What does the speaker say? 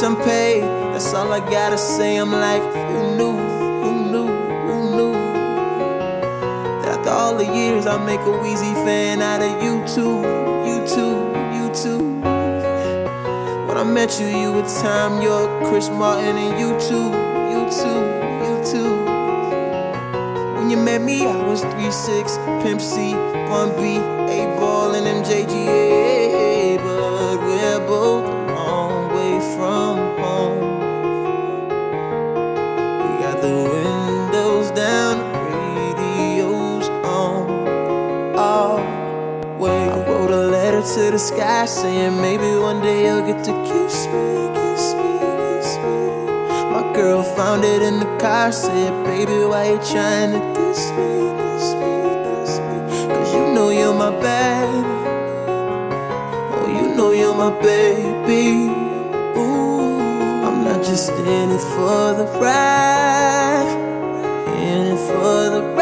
bitch, I'm paid. That's all I gotta say. I'm like, who knew, who knew, who knew that after all the years I make a Weezy fan out of you too, you too, you too. When I met you, you were Tom York, Chris Martin, and you too, you too, you too. When you met me, I was 3'6", Pimp C, Bun B, A-Ball, and MJGA. But we're both a long way from home. We got the windows down, the radio's on. Always. I wrote a letter to the sky saying maybe one day you'll get to kiss me, kiss me, kiss me. My girl found it in the car, said, baby, why you trying to diss me, diss me, diss me? Cause you know you're my baby. Oh, you know you're my baby. Ooh, I'm not just in it for the ride, in it for the ride.